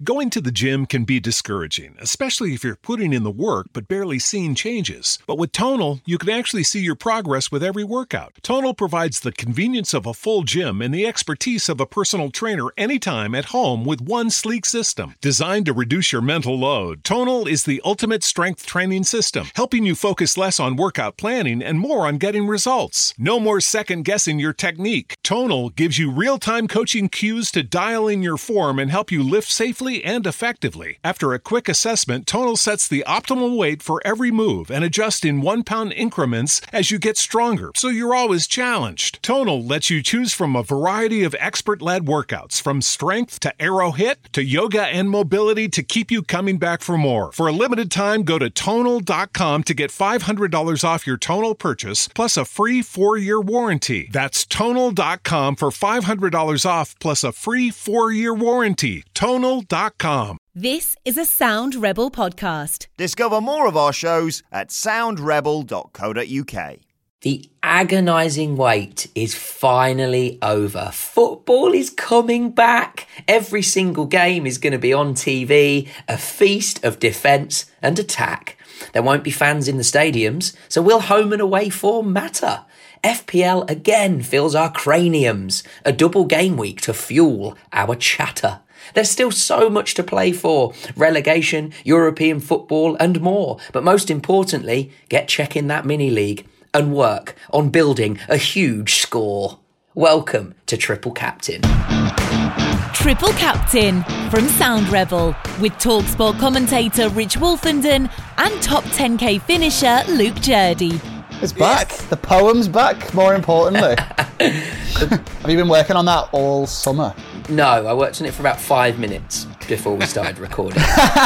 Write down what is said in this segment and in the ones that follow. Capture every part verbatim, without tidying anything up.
Going to the gym can be discouraging, especially if you're putting in the work but barely seeing changes. But with Tonal, you can actually see your progress with every workout. Tonal provides the convenience of a full gym and the expertise of a personal trainer anytime at home with one sleek system. Designed to reduce your mental load, Tonal is the ultimate strength training system, helping you focus less on workout planning and more on getting results. No more second-guessing your technique. Tonal gives you real-time coaching cues to dial in your form and help you lift safely and effectively. After a quick assessment, Tonal sets the optimal weight for every move and adjusts in one-pound increments as you get stronger, so you're always challenged. Tonal lets you choose from a variety of expert-led workouts, from strength to aero hit to yoga and mobility, to keep you coming back for more. For a limited time, go to tonal dot com to get five hundred dollars off your Tonal purchase, plus a free four-year warranty. That's tonal dot com for five hundred dollars off, plus a free four-year warranty. tonal dot com. This is a Sound Rebel podcast. Discover more of our shows at sound rebel dot co dot uk. The agonising wait is finally over. Football is coming back. Every single game is going to be on T V, a feast of defence and attack. There won't be fans in the stadiums, so will home and away form matter? F P L again fills our craniums, a double game week to fuel our chatter. There's still so much to play for. Relegation, European football and more. But most importantly, get checking that mini-league and work on building a huge score. Welcome to Triple Captain. Triple Captain from Sound Rebel with TalkSport commentator Rich Wolfenden and top ten K finisher Luke Jurdy. It's back. Yes. The poem's back, more importantly. Have you been working on that all summer? No, I worked on it for about five minutes before we started recording.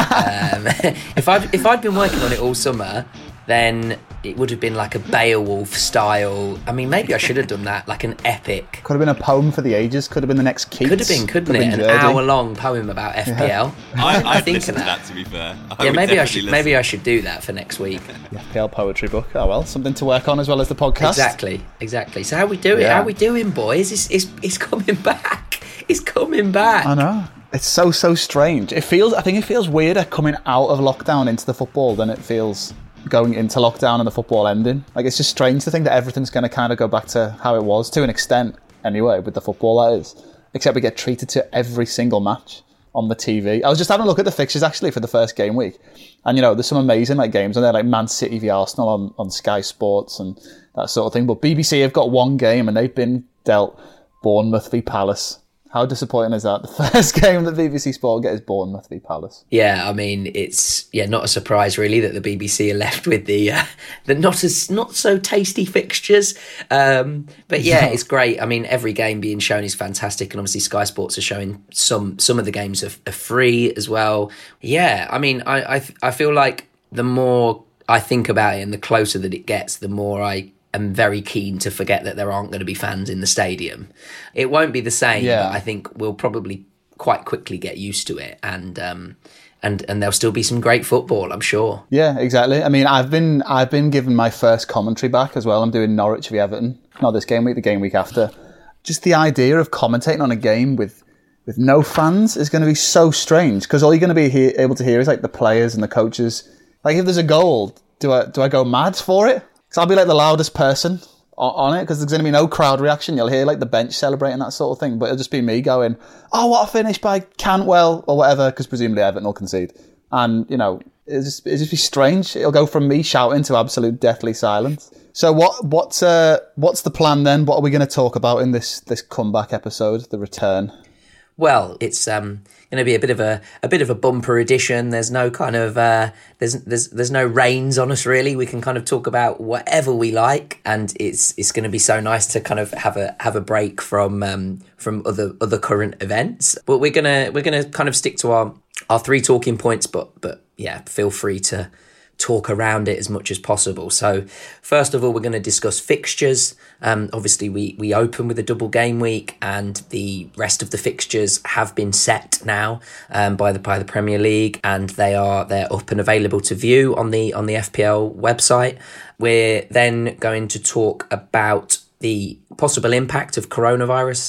um, if I'd, if I'd been working on it all summer, then it would have been like a Beowulf style. I mean, maybe I should have done that, like an epic. Could have been a poem for the ages. Could have been the next Keats. Could have been, couldn't it? An hour-long poem about F P L. Yeah. I, I'd listen to that, to be fair. I yeah, maybe I should. listen. Maybe I should do that for next week. The F P L poetry book. Oh well, something to work on as well as the podcast. Exactly, exactly. So how we doing? Yeah. How we doing, boys? It's, it's it's coming back. It's coming back. I know. It's so so strange. It feels. I think it feels weirder coming out of lockdown into the football than it feels going into lockdown and the football ending. Like, it's just strange to think that everything's going to kind of go back to how it was, to an extent anyway, with the football, that is. Except we get treated to every single match on the T V. I was just having a look at the fixtures actually for the first game week, and you know, there's some amazing like games on there, like Man City v Arsenal on, on Sky Sports and that sort of thing. But B B C have got one game and they've been dealt Bournemouth v Palace. How disappointing is that? The first game that B B C Sport get is Bournemouth v Palace. Yeah, I mean, it's yeah, not a surprise really that the B B C are left with the uh, the not as not so tasty fixtures. Um, but yeah, it's great. I mean, every game being shown is fantastic, and obviously Sky Sports are showing some some of the games are, are free as well. Yeah, I mean, I I, I feel like the more I think about it and the closer that it gets, the more I am very keen to forget that there aren't going to be fans in the stadium. It won't be the same, yeah. but I think we'll probably quite quickly get used to it, and um, and and there'll still be some great football, I'm sure. Yeah, exactly. I mean, I've been I've been given my first commentary back as well. I'm doing Norwich v Everton, not this game week, the game week after. Just the idea of commentating on a game with with no fans is going to be so strange, because all you're going to be he- able to hear is like the players and the coaches. Like, if there's a goal, do I do I go mad for it? Because I'll be like the loudest person on it, because there's going to be no crowd reaction. You'll hear like the bench celebrating, that sort of thing, but it'll just be me going, oh, what a finish by Cantwell or whatever, because presumably Everton will concede. And, you know, it'll just, it'll just be strange. It'll go from me shouting to absolute deathly silence. So what what's uh, what's the plan then? What are we going to talk about in this this comeback episode, the return? Well, it's um, going to be a bit of a a bit of a bumper edition. There's no kind of uh, there's there's there's no reins on us really. We can kind of talk about whatever we like, and it's it's going to be so nice to kind of have a have a break from um, from other other current events. But we're gonna we're gonna kind of stick to our our three talking points. But but yeah, feel free to talk around it as much as possible. So first of all, we're going to discuss fixtures. Um, obviously, we we open with a double game week, and the rest of the fixtures have been set now um, by the by the Premier League, and they are they're up and available to view on the on the F P L website. We're then going to talk about the possible impact of coronavirus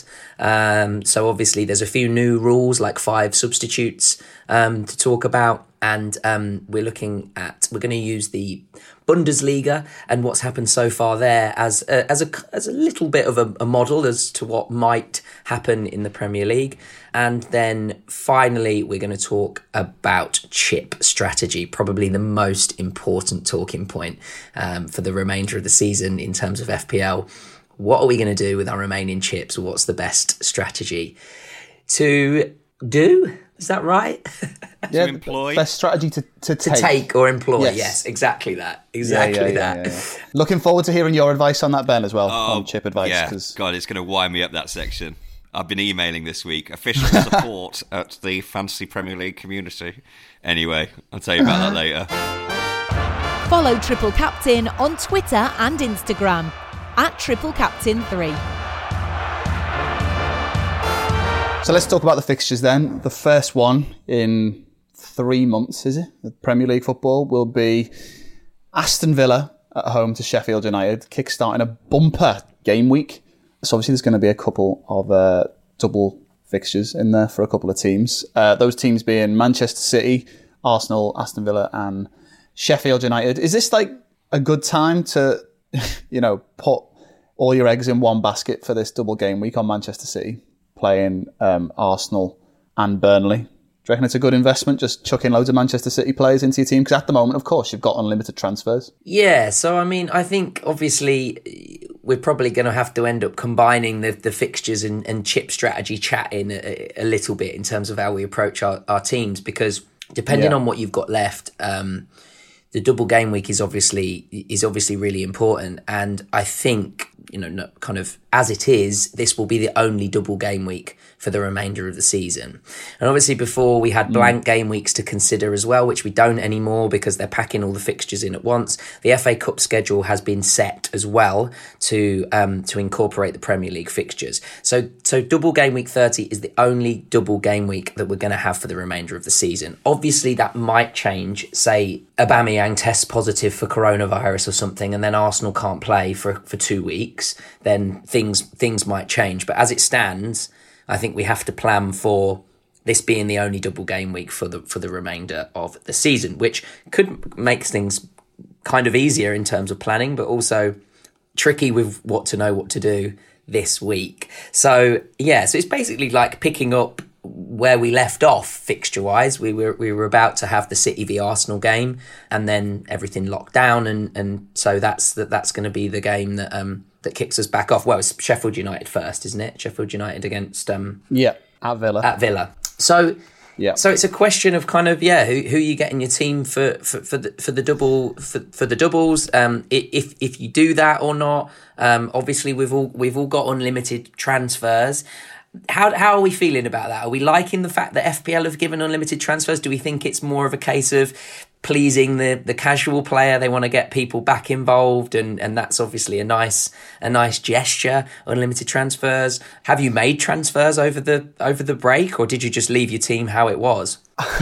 Um, so obviously there's a few new rules, like five substitutes um, to talk about. And um, we're looking at, we're going to use the Bundesliga and what's happened so far there as a, as a, as a little bit of a, a model as to what might happen in the Premier League. And then finally, we're going to talk about chip strategy, probably the most important talking point um, for the remainder of the season in terms of F P L. What are we going to do with our remaining chips? What's the best strategy to do? Is that right? Yeah, to employ? Best strategy to, to take. To take or employ, yes, yes exactly that. Exactly yeah, yeah, that. Yeah, yeah, yeah. Looking forward to hearing your advice on that, Ben, as well, oh, on chip advice. Yeah, cause... God, it's going to wind me up, that section. I've been emailing this week. Official support at the Fantasy Premier League community. Anyway, I'll tell you about that later. Follow Triple Captain on Twitter and Instagram at Triple Captain three. So let's talk about the fixtures then. The first one in three months, is it? The Premier League football will be Aston Villa at home to Sheffield United, kickstarting a bumper game week. So obviously there's going to be a couple of uh, double fixtures in there for a couple of teams. Uh, those teams being Manchester City, Arsenal, Aston Villa and Sheffield United. Is this like a good time to, you know, put all your eggs in one basket for this double game week on Manchester City, playing um, Arsenal and Burnley? Do you reckon it's a good investment, just chucking loads of Manchester City players into your team? Because at the moment, of course, you've got unlimited transfers. Yeah, so I mean, I think obviously we're probably going to have to end up combining the, the fixtures and, and chip strategy chatting a, a little bit in terms of how we approach our, our teams, because depending yeah. on what you've got left, um, the double game week is obviously is obviously really important. And I think, you know, kind of as it is, this will be the only double game week for the remainder of the season. And obviously before we had blank mm. game weeks to consider as well, which we don't anymore because they're packing all the fixtures in at once. The F A Cup schedule has been set as well to um, to incorporate the Premier League fixtures. So so double game week thirty is the only double game week that we're going to have for the remainder of the season. Obviously that might change, say Aubameyang tests positive for coronavirus or something and then Arsenal can't play for, for two weeks, then things things might change. But as it stands, I think we have to plan for this being the only double game week for the for the remainder of the season, which could make things kind of easier in terms of planning, but also tricky with what to know what to do this week. So yeah, so it's basically like picking up where we left off fixture wise. We were we were about to have the City v Arsenal game, and then everything locked down, and and so that's that that's going to be the game that um. that kicks us back off. Well, it's Sheffield United first, isn't it? Sheffield United against um yeah at Villa. At Villa. So yeah. So it's a question of kind of yeah, who who you get in your team for for, for the for the double for, for the doubles. Um, if if you do that or not. Um, obviously we've all we've all got unlimited transfers. How how are we feeling about that? Are we liking the fact that F P L have given unlimited transfers? Do we think it's more of a case of pleasing the, the casual player? They want to get people back involved, and, and that's obviously a nice a nice gesture. Unlimited transfers. Have you made transfers over the over the break, or did you just leave your team how it was?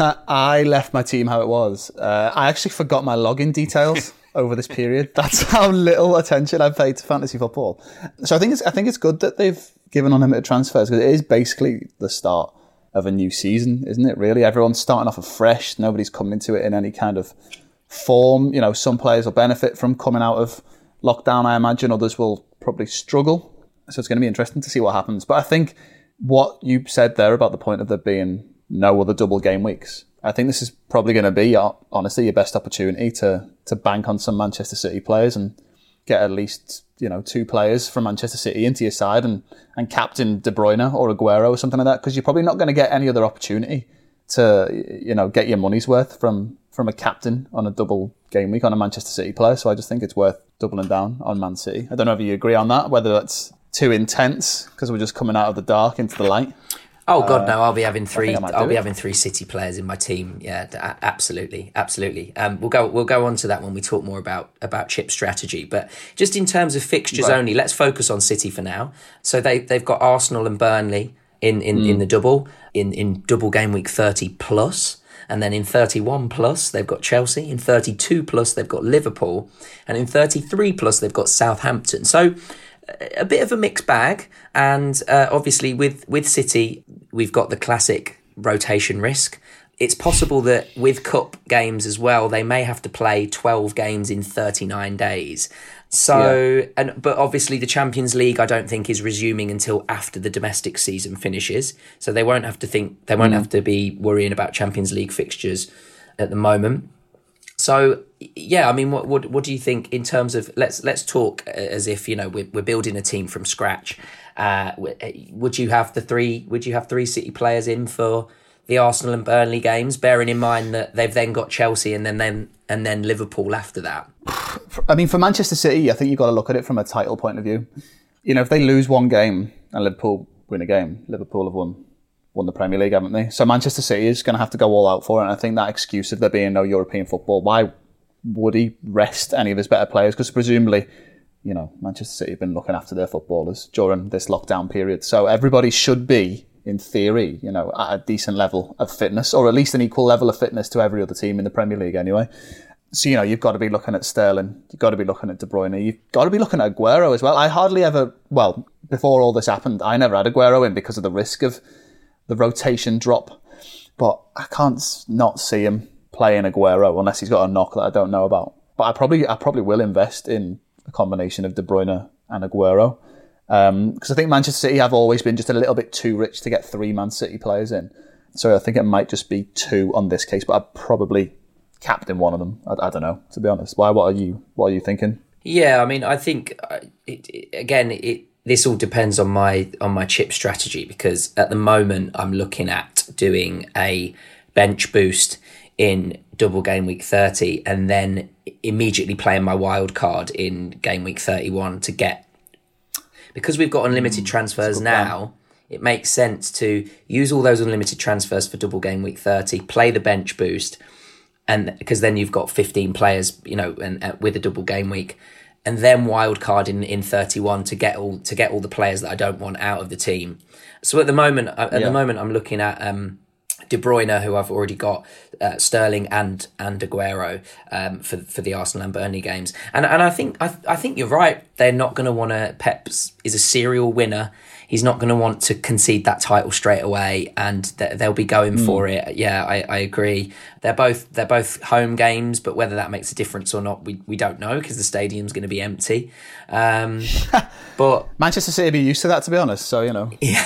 I left my team how it was. Uh, I actually forgot my login details over this period. That's how little attention I've paid to fantasy football. So I think it's I think it's good that they've given unlimited transfers, because it is basically the start of a new season, isn't it? Really, everyone's starting off afresh. Nobody's coming into it in any kind of form. You know, some players will benefit from coming out of lockdown, I imagine. Others will probably struggle. So it's going to be interesting to see what happens. But I think what you said there about the point of there being no other double game weeks, I think this is probably going to be, honestly, your best opportunity to to bank on some Manchester City players and get at least, you know, two players from Manchester City into your side and, and captain De Bruyne or Aguero or something like that, because you're probably not going to get any other opportunity to, you know, get your money's worth from, from a captain on a double game week on a Manchester City player. So I just think it's worth doubling down on Man City. I don't know if you agree on that, whether that's too intense because we're just coming out of the dark into the light. Oh God, no! I'll be having three. I'll be it. having three City players in my team. Yeah, absolutely, absolutely. Um, we'll go. We'll go on to that when we talk more about about chip strategy. But just in terms of fixtures right. only, let's focus on City for now. So they they've got Arsenal and Burnley in in, mm. in the double in in double game week thirty plus. And then in thirty-one plus, they've got Chelsea. In thirty-two plus, they've got Liverpool. And in thirty-three plus, they've got Southampton. So a bit of a mixed bag. And uh, obviously with, with City, we've got the classic rotation risk. It's possible that with cup games as well, they may have to play twelve games in thirty-nine days. So, yeah. and but obviously the Champions League, I don't think is resuming until after the domestic season finishes. So they won't have to think, they won't mm. have to be worrying about Champions League fixtures at the moment. So, yeah, I mean, what what what do you think in terms of, let's let's talk as if, you know, we're, we're building a team from scratch. Uh, would you have the three, would you have three City players in for the Arsenal and Burnley games, bearing in mind that they've then got Chelsea and then, then and then Liverpool after that? I mean, for Manchester City, I think you've got to look at it from a title point of view. You know, if they lose one game and Liverpool win a game, Liverpool have won won the Premier League, haven't they? So Manchester City is going to have to go all out for it. And I think that excuse of there being no European football, why would he rest any of his better players? Because presumably, you know, Manchester City have been looking after their footballers during this lockdown period. So everybody should be, in theory, you know, at a decent level of fitness, or at least an equal level of fitness to every other team in the Premier League anyway. So, you know, you've got to be looking at Sterling, you've got to be looking at De Bruyne, you've got to be looking at Aguero as well. I hardly ever, well, before all this happened, I never had Aguero in because of the risk of the rotation drop. But I can't not see him playing Aguero unless he's got a knock that I don't know about. But I probably I probably will invest in a combination of De Bruyne and Aguero. Because um, I think Manchester City have always been just a little bit too rich to get three Man City players in. So I think it might just be two on this case, but I'd probably captain one of them. I, I don't know, to be honest. Why? What are you? What are you thinking? Yeah, I mean, I think it, it, again, it this all depends on my on my chip strategy, because at the moment I'm looking at doing a bench boost in double game week thirty and then immediately playing my wild card in game week thirty-one to get, because we've got unlimited mm, transfers now. Plan. It makes sense to use all those unlimited transfers for double game week thirty, play the bench boost, and because then you've got fifteen players, you know, and uh, with a double game week, and then wild card in, in thirty-one to get all to get all the players that I don't want out of the team. So at the moment, at yeah. the moment, I'm looking at um, De Bruyne, who I've already got, uh, Sterling and and Aguero um, for for the Arsenal and Burnley games, and and I think I I think you're right. They're not going to want to. Pep is a serial winner. He's not going to want to concede that title straight away, and they'll be going mm. for it. Yeah, I, I agree. They're both they're both home games, but whether that makes a difference or not, we, we don't know, because the stadium's going to be empty. Um, but Manchester City be used to that, to be honest. So you know,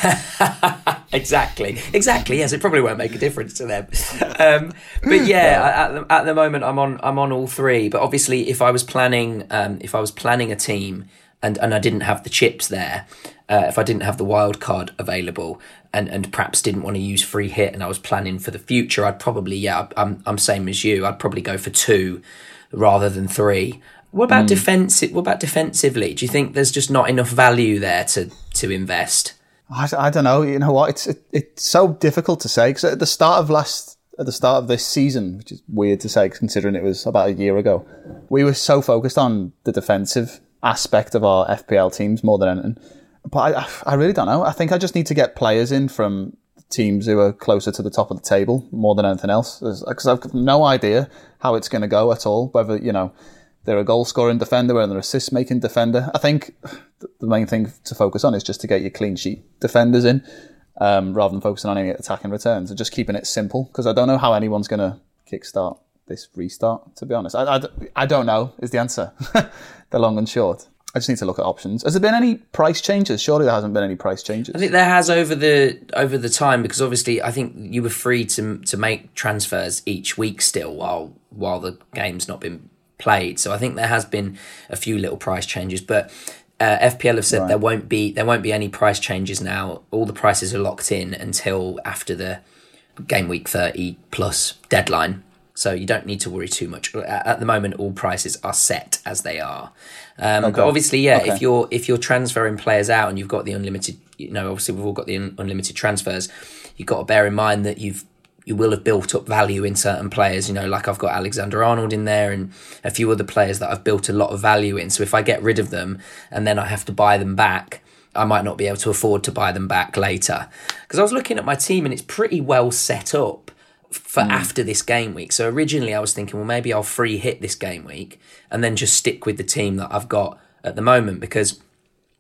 yeah, exactly, exactly. Yes, it probably won't make a difference to them. Um, but yeah, at the, at the moment, I'm on I'm on all three. But obviously, if I was planning um, if I was planning a team and and I didn't have the chips there. Uh, if I didn't have the wild card available and, and perhaps didn't want to use free hit and I was planning for the future, I'd probably, yeah, I'm I'm same as you. I'd probably go for two rather than three. What about mm. defensive? What about defensively? Do you think there's just not enough value there to to invest? I, I don't know. You know what? It's it, it's so difficult to say, because at the start of last at the start of this season, which is weird to say considering it was about a year ago, we were so focused on the defensive aspect of our F P L teams more than anything. But I, I really don't know. I think I just need to get players in from teams who are closer to the top of the table more than anything else. Because I've got no idea how it's going to go at all. Whether, you know, they're a goal-scoring defender, whether they're an assist-making defender. I think the main thing to focus on is just to get your clean sheet defenders in, um, rather than focusing on any attacking returns and just keeping it simple. Because I don't know how anyone's going to kickstart this restart, to be honest. I, I, I don't know is the answer. The long and short. I just need to look at options. Has there been any price changes? Surely there hasn't been any price changes. I think there has over the over the time, because obviously I think you were free to to make transfers each week still while while the game's not been played. So I think there has been a few little price changes, but uh, F P L have said right. there won't be there won't be any price changes now. All the prices are locked in until after the game week thirty plus deadline. So you don't need to worry too much. At the moment, all prices are set as they are. Um, okay. But obviously, yeah, okay. if you're if you're transferring players out and you've got the unlimited, you know, obviously we've all got the un- unlimited transfers. You've got to bear in mind that you've you will have built up value in certain players. You know, like I've got Alexander Arnold in there and a few other players that I've built a lot of value in. So if I get rid of them and then I have to buy them back, I might not be able to afford to buy them back later. Because I was looking at my team and it's pretty well set up for mm. after this game week. So originally I was thinking, well, maybe I'll free hit this game week and then just stick with the team that I've got at the moment, because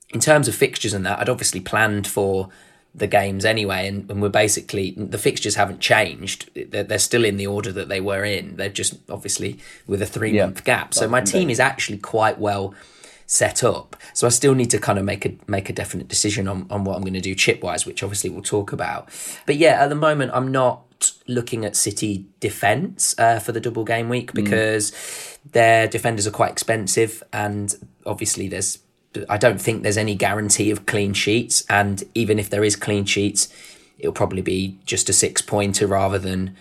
in terms of fixtures and that, I'd obviously planned for the games anyway, and, and we're basically, the fixtures haven't changed. They're, they're still in the order that they were in. They're just obviously with a three month yeah, gap. So my team is actually quite well set up. So I still need to kind of make a make a definite decision on, on what I'm going to do chip wise, which obviously we'll talk about. But yeah, at the moment I'm not looking at City defence uh, for the double game week because mm. their defenders are quite expensive, and obviously there's I don't think there's any guarantee of clean sheets, and even if there is clean sheets, it'll probably be just a six pointer rather than.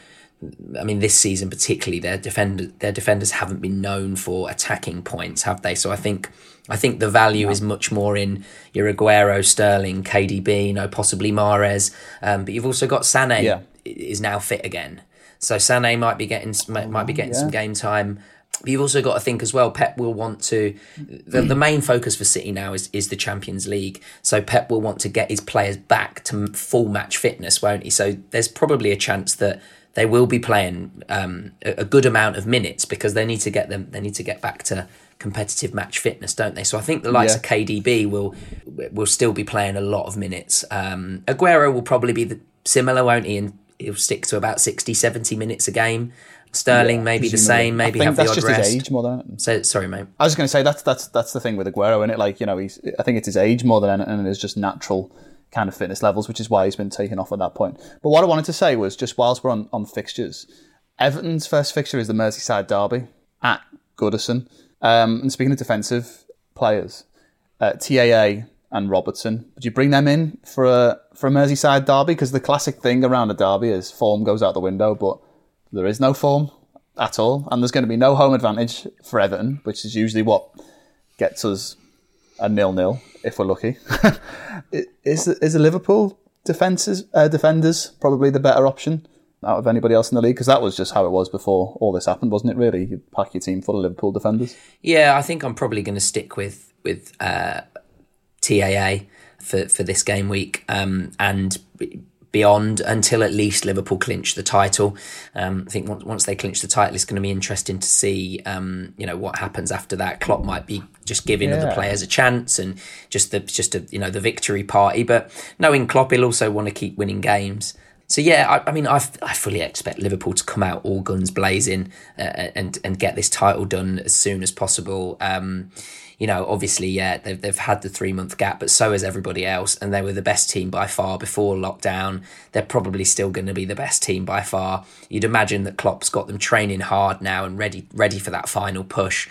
I mean, this season particularly, their defender their defenders haven't been known for attacking points, have they? So I think I think the value no. is much more in your Aguero, Sterling, K D B, you know, possibly Mahrez, um, but you've also got Sané yeah. is now fit again, so Sané might be getting might be getting yeah. some game time. But you've also got to think as well, Pep will want to... The, the main focus for City now is, is the Champions League. So Pep will want to get his players back to full match fitness, won't he? So there's probably a chance that they will be playing um, a, a good amount of minutes because they need to get them. They need to get back to competitive match fitness, don't they? So I think the likes yeah. of K D B will will still be playing a lot of minutes. Um, Aguero will probably be the, similar, won't he? And he'll stick to about sixty, seventy minutes a game. Sterling yeah, maybe the same, maybe have the odd rest. I think that's just his age more than anything. So, sorry, mate. I was going to say that's that's that's the thing with Aguero, isn't it? Like, you know, he's. I think it's his age more than anything, and it's just natural kind of fitness levels, which is why he's been taken off at that point. But what I wanted to say was, just whilst we're on, on fixtures, Everton's first fixture is the Merseyside derby at Goodison. Um, and speaking of defensive players, uh, T A A and Robertson, would you bring them in for a for a Merseyside derby? Because the classic thing around a derby is form goes out the window, but there is no form at all, and there's going to be no home advantage for Everton, which is usually what gets us a nil-nil if we're lucky. is is the Liverpool defenses uh, defenders probably the better option out of anybody else in the league? Because that was just how it was before all this happened, wasn't it? Really, you'd pack your team full of Liverpool defenders. Yeah, I think I'm probably going to stick with with uh, T A A for for this game week, um, and beyond until at least Liverpool clinch the title. Um, I think once, once they clinch the title, it's going to be interesting to see, um, you know, what happens after that. Klopp might be just giving yeah. other players a chance and just the just a, you know the victory party. But knowing Klopp, he'll also want to keep winning games. So yeah, I, I mean, I, I fully expect Liverpool to come out all guns blazing uh, and and get this title done as soon as possible. Um, You know, obviously, yeah, they've, they've had the three-month gap, but so has everybody else, and they were the best team by far before lockdown. They're probably still going to be the best team by far. You'd imagine that Klopp's got them training hard now and ready ready for that final push.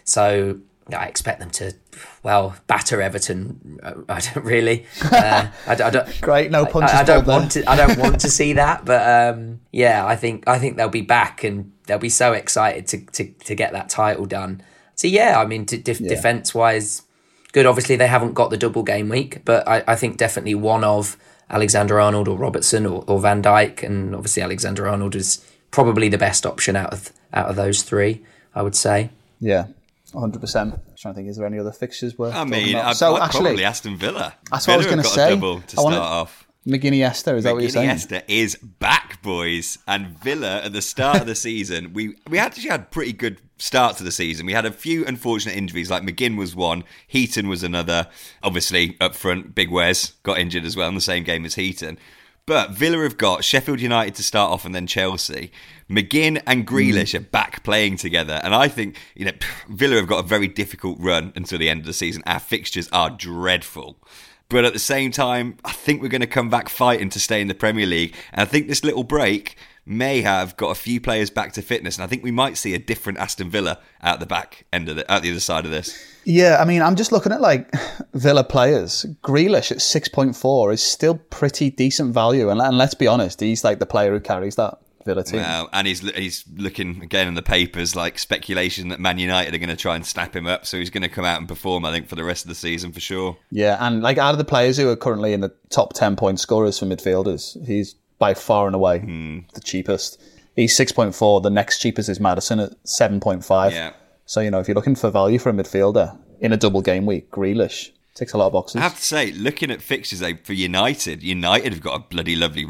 So I expect them to, well, batter Everton. I don't really. Uh, I, I don't, Great, no punches. I, I don't want to. I don't want to see that, but um, yeah, I think I think they'll be back and they'll be so excited to to, to get that title done. So yeah, I mean, def- yeah. defence-wise, good. Obviously, they haven't got the double game week, but I, I think definitely one of Alexander-Arnold or Robertson or, or Van Dijk, and obviously Alexander-Arnold is probably the best option out of out of those three, I would say. Yeah, one hundred percent. I'm trying to think, is there any other fixtures worth I mean, I'd, so I'd actually, probably Aston Villa. That's Villa what I was going to say. Double to start off. McGuinness-Esther, is that what you're saying? McGuinness-Esther is back, boys. And Villa, at the start of the season, we we actually had pretty good start to the season. We had a few unfortunate injuries, like McGinn was one, Heaton was another. Obviously, up front, Big Wes got injured as well in the same game as Heaton. But Villa have got Sheffield United to start off and then Chelsea. McGinn and Grealish mm. are back playing together. And I think, you know, Villa have got a very difficult run until the end of the season. Our fixtures are dreadful. But at the same time, I think we're going to come back fighting to stay in the Premier League. And I think this little break may have got a few players back to fitness. And I think we might see a different Aston Villa out the back end of the, out the other side of this. Yeah, I mean, I'm just looking at like Villa players. Grealish at six point four is still pretty decent value. And, and let's be honest, he's like the player who carries that Villa team. Well, and he's he's looking again in the papers like speculation that Man United are going to try and snap him up, so he's going to come out and perform, I think, for the rest of the season for sure. Yeah, and like out of the players who are currently in the top ten point scorers for midfielders, he's by far and away mm. the cheapest. He's six point four. The next cheapest is Maddison at seven point five. Yeah. So, you know, if you're looking for value for a midfielder in a double game week, Grealish ticks a lot of boxes. I have to say, looking at fixtures for United, United have got a bloody lovely run.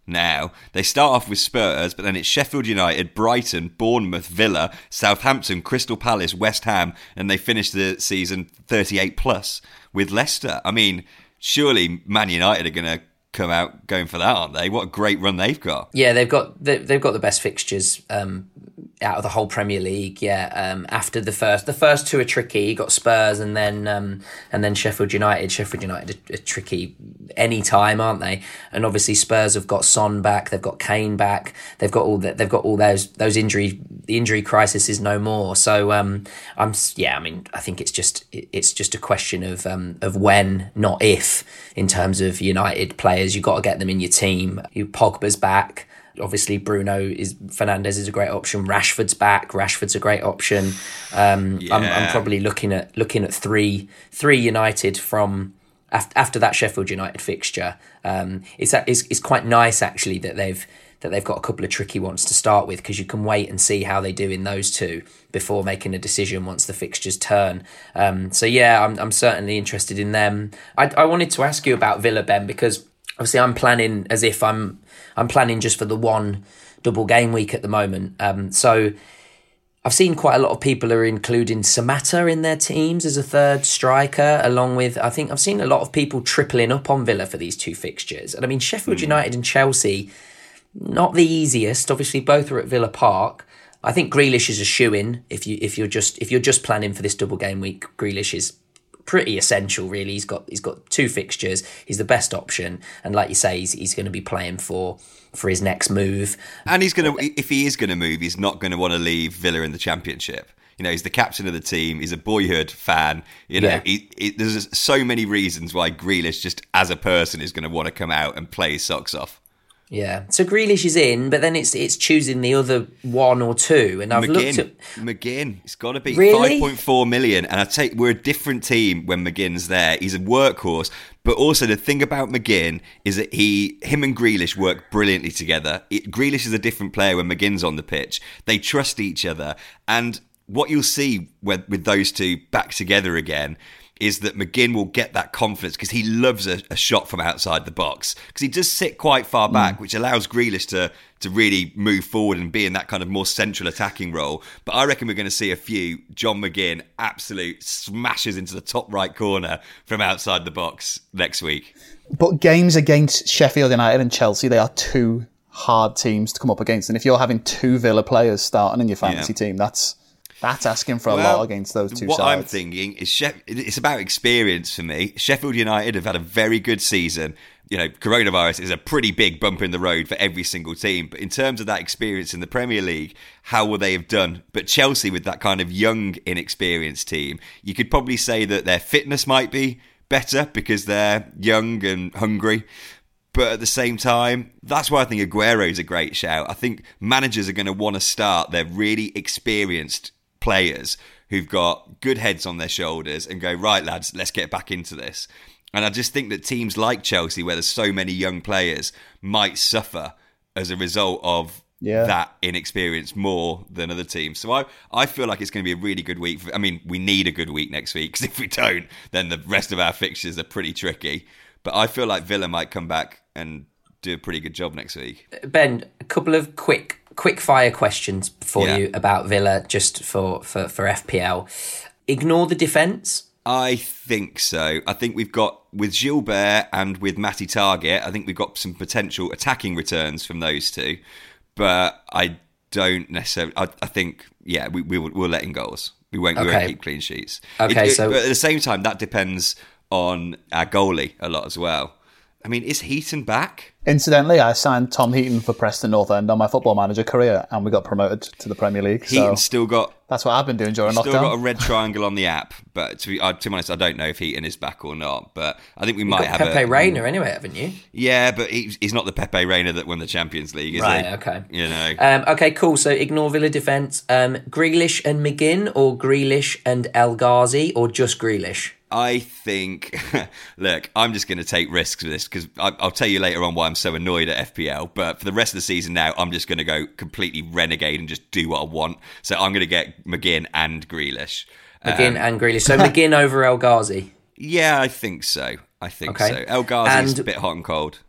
now. They start off with Spurs, but then it's Sheffield United, Brighton, Bournemouth, Villa, Southampton, Crystal Palace, West Ham, and they finish the season thirty-eight plus with Leicester. I mean, surely Man United are going to come out going for that, aren't they? What a great run they've got. Yeah, they've got they've got the best fixtures um, out of the whole Premier League. Yeah, um, after the first the first two are tricky. You got Spurs and then um, and then Sheffield United. Sheffield United are, are tricky any time, aren't they? And obviously Spurs have got Son back. They've got Kane back. They've got all that. They've got all those those injury the injury crisis is no more. So um, I'm yeah. I mean, I think it's just it's just a question of um, of when, not if, in terms of United players. You've got to get them in your team. You Pogba's back. Obviously, Bruno is Fernandes is a great option. Rashford's back. Rashford's a great option. Um, yeah. I'm, I'm probably looking at looking at three three United from after, after that Sheffield United fixture. Um, it's, it's it's quite nice actually that they've that they've got a couple of tricky ones to start with, because you can wait and see how they do in those two before making a decision once the fixtures turn. Um, so yeah, I'm I'm certainly interested in them. I, I wanted to ask you about Villa, Ben, because obviously I'm planning as if I'm I'm planning just for the one double game week at the moment. Um, so I've seen quite a lot of people are including Samatta in their teams as a third striker, along with, I think I've seen a lot of people tripling up on Villa for these two fixtures. And I mean, Sheffield mm. United and Chelsea, not the easiest. Obviously, both are at Villa Park. I think Grealish is a shoo-in if you if you're just if you're just planning for this double game week. Grealish is pretty essential, really. He's got he's got two fixtures. He's the best option, and like you say, he's he's going to be playing for for his next move. And he's going to, if he is going to move, he's not going to want to leave Villa in the Championship. You know, he's the captain of the team. He's a boyhood fan. You know, Yeah. he, he, there's so many reasons why Grealish, just as a person, is going to want to come out and play his socks off. Yeah, so Grealish is in, but then it's it's choosing the other one or two, and I've McGinn, looked at McGinn. It's got to be Really? five point four million, and I take we're a different team when McGinn's there. He's a workhorse, but also the thing about McGinn is that he, him and Grealish work brilliantly together. It, Grealish is a different player when McGinn's on the pitch. They trust each other, and what you'll see with, with those two back together again is that McGinn will get that confidence because he loves a, a shot from outside the box, because he does sit quite far back, mm. which allows Grealish to to really move forward and be in that kind of more central attacking role. But I reckon we're going to see a few John McGinn absolute smashes into the top right corner from outside the box next week. But games against Sheffield United and Chelsea, they are two hard teams to come up against. And if you're having two Villa players starting in your fantasy Yeah. team, that's That's asking for a Well, lot against those two what sides. What I'm thinking is Sheff- it's about experience for me. Sheffield United have had a very good season. You know, coronavirus is a pretty big bump in the road for every single team. But in terms of that experience in the Premier League, how will they have done? But Chelsea, with that kind of young, inexperienced team, you could probably say that their fitness might be better because they're young and hungry. But at the same time, that's why I think Aguero's a great shout. I think managers are going to want to start their really experienced players who've got good heads on their shoulders and go, right, lads, let's get back into this. And I just think that teams like Chelsea, where there's so many young players, might suffer as a result of yeah. that inexperience more than other teams. So I, I feel like it's going to be a really good week. For, I mean, we need a good week next week, because if we don't, then the rest of our fixtures are pretty tricky. But I feel like Villa might come back and do a pretty good job next week. Ben, a couple of quick quick fire questions for Yeah. you about Villa, just for, for, for F P L. Ignore the defence. I think so. I think we've got, with Gilbert and with Matty Target, I think we've got some potential attacking returns from those two. But I don't necessarily... I, I think, yeah, we, we will, we'll let in goals. We won't, we Okay. won't keep clean sheets. Okay, It- it- so- But at the same time, that depends on our goalie a lot as well. I mean, is Heaton back? Incidentally, I signed Tom Heaton for Preston North End on my Football Manager career, and we got promoted to the Premier League. Heaton's So still got... that's what I've been doing during Still lockdown. got a red triangle on the app, but to be, uh, to be honest, I don't know if Heaton is back or not. But I think we You've might got have Pepe a Reina anyway, haven't you? Yeah, but he's, he's not the Pepe Reina that won the Champions League, is Right, he? okay. You know, Um, okay, cool. So ignore Villa defence. Um, Grealish and McGinn, or Grealish and El Ghazi, or just Grealish? I think. Look, I'm just going to take risks with this, because I'll tell you later on why I'm so annoyed at F P L. But for the rest of the season now, I'm just going to go completely renegade and just do what I want. So I'm going to get McGinn and Grealish. McGinn Um, and Grealish. So McGinn over El Ghazi. Yeah, I think so. I think Okay. so. El Ghazi's And- a bit hot and cold.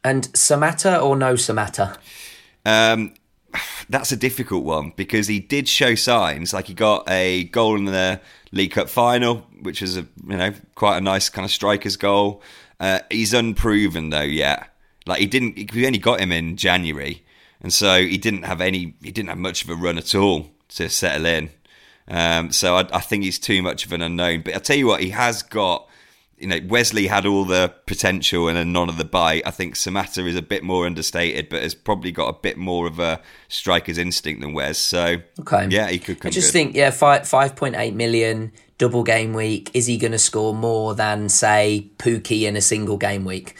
And Samatta or no Samatta? Um, that's a difficult one because he did show signs. Like he got a goal in the League Cup final, which was a you know quite a nice kind of striker's goal. Uh, he's unproven though yet. Like he didn't. We only got him in January, and so he didn't have any. He didn't have much of a run at all to settle in. Um, so I, I think he's too much of an unknown. But I'll tell you what, he has got. You know, Wesley had all the potential and then none of the bite. I think Samatta is a bit more understated, but has probably got a bit more of a striker's instinct than Wes. So, okay. yeah, he could come I just good. think, yeah, five, five point eight million, double game week. Is he going to score more than, say, Pookie in a single game week?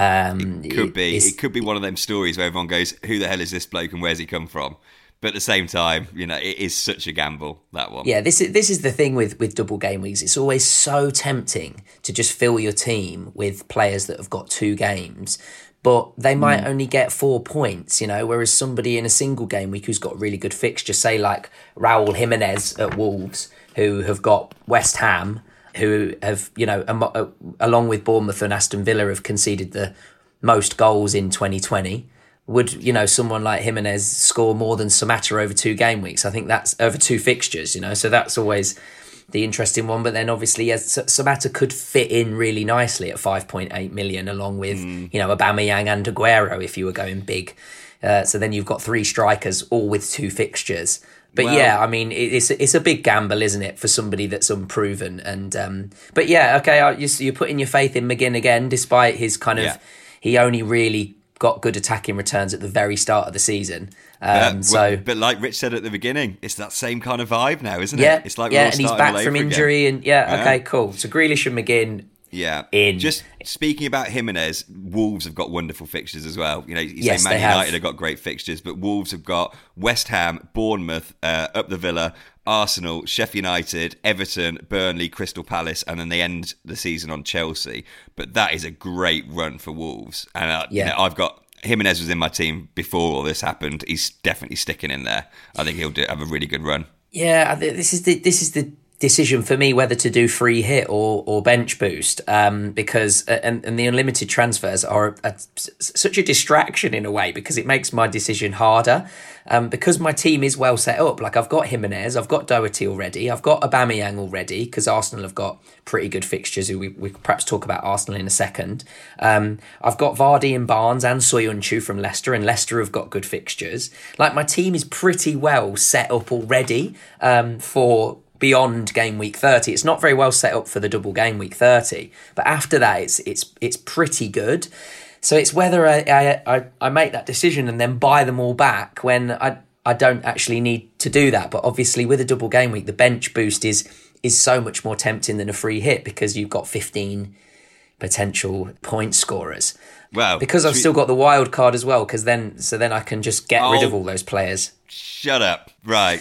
Um, it could be. It's, it could be one of them stories where everyone goes, who the hell is this bloke and where's he come from? But at the same time, you know, it is such a gamble, that one. Yeah, this is this is the thing with, with double game weeks. It's always so tempting to just fill your team with players that have got two games, but they might mm. only get four points, you know, whereas somebody in a single game week who's got a really good fixture, say like Raul Jimenez at Wolves, who have got West Ham, who have, you know, am- along with Bournemouth and Aston Villa, have conceded the most goals in twenty twenty. Would, you know, someone like Jimenez score more than Samatta over two game weeks? I think that's over two fixtures, you know, so that's always the interesting one. But then obviously, yes, Samatta could fit in really nicely at five point eight million, along with, mm. you know, Aubameyang and Aguero if you were going big. Uh, so then you've got three strikers, all with two fixtures. But well, yeah, I mean, it's it's a big gamble, isn't it, for somebody that's unproven? And um, but yeah, okay, you're putting your faith in McGinn again, despite his kind of, yeah. he only really got good attacking returns at the very start of the season. Um, uh, so, but like Rich said at the beginning, it's that same kind of vibe now, isn't yeah, it? It's like yeah, we're all and he's starting back from injury, again. and yeah, yeah, okay, cool. So Grealish and McGinn, yeah, in. Just speaking about Jimenez, Wolves have got wonderful fixtures as well. You know, you yes, say Man they United have. have got great fixtures, but Wolves have got West Ham, Bournemouth, uh, up the Villa, Arsenal, Sheffield United, Everton, Burnley, Crystal Palace, and then they end the season on Chelsea. But that is a great run for Wolves, and uh, yeah. you know, I've got. Jimenez was in my team before all this happened. He's definitely sticking in there. I think he'll do, have a really good run. Yeah, this is the this is the decision for me whether to do free hit or or bench boost, um, because and, and the unlimited transfers are a, a, such a distraction in a way, because it makes my decision harder. Um, because my team is well set up. Like I've got Jimenez, I've got Doherty already, I've got Aubameyang already, because Arsenal have got pretty good fixtures. We we could perhaps talk about Arsenal in a second. Um, I've got Vardy and Barnes and Soyuncu from Leicester, and Leicester have got good fixtures. Like my team is pretty well set up already um, for beyond game week thirty. It's not very well set up for the double game week thirty, but after that, it's it's it's pretty good. So it's whether I, I I make that decision and then buy them all back when I I don't actually need to do that. But obviously with a double game week, the bench boost is is so much more tempting than a free hit, because you've got fifteen potential point scorers. Wow. Because I've we... still got the wild card as well, because then so then I can just get oh, rid of all those players. Shut up. Right.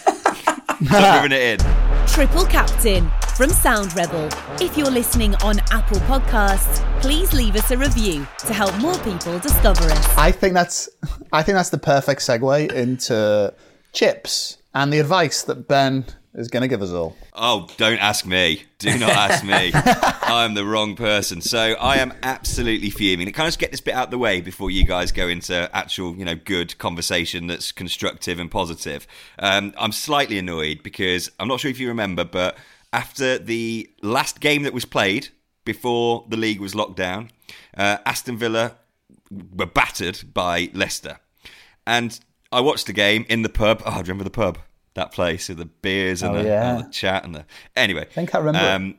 Stop moving it in. Triple Captain from Sound Rebel. If you're listening on Apple Podcasts, please leave us a review to help more people discover us. I think that's I think that's the perfect segue into chips and the advice that Ben is going to give us all. Oh, don't ask me. Do not ask me. I'm the wrong person. So I am absolutely fuming. Can I just get this bit out of the way before you guys go into actual, you know, good conversation that's constructive and positive? Um, I'm slightly annoyed because I'm not sure if you remember, but after the last game that was played before the league was locked down, uh, Aston Villa were battered by Leicester. And I watched the game in the pub. Oh, I remember the pub. That place with the beers and, oh, the, yeah. and the chat and the... Anyway. I think I remember. Um,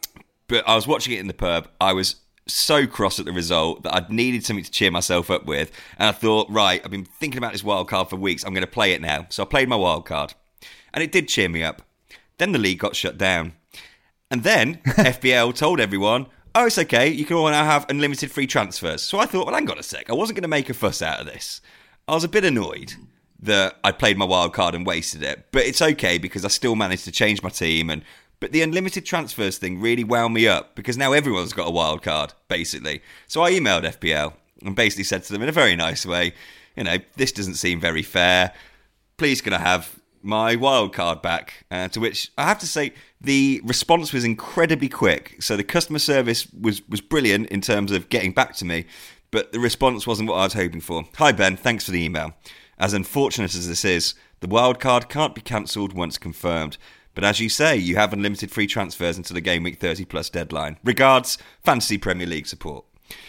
but I was watching it in the pub. I was so cross at the result that I'd needed something to cheer myself up with. And I thought, right, I've been thinking about this wild card for weeks. I'm going to play it now. So I played my wild card. And it did cheer me up. Then the league got shut down. And then F B L told everyone, oh, it's okay. You can all now have unlimited free transfers. So I thought, well, hang on a sec. I wasn't going to make a fuss out of this. I was a bit annoyed that I played my wild card and wasted it, but it's okay because I still managed to change my team. And but the unlimited transfers thing really wound me up, because now everyone's got a wild card basically. So I emailed F P L and basically said to them in a very nice way, you know, this doesn't seem very fair. Please can I have my wild card back? Uh, to which I have to say the response was incredibly quick. So the customer service was was brilliant in terms of getting back to me. but the response wasn't what I was hoping for. Hi Ben, thanks for the email. As unfortunate as this is, the wildcard can't be cancelled once confirmed. But as you say, you have unlimited free transfers until the game week thirty plus deadline. Regards, Fantasy Premier League support.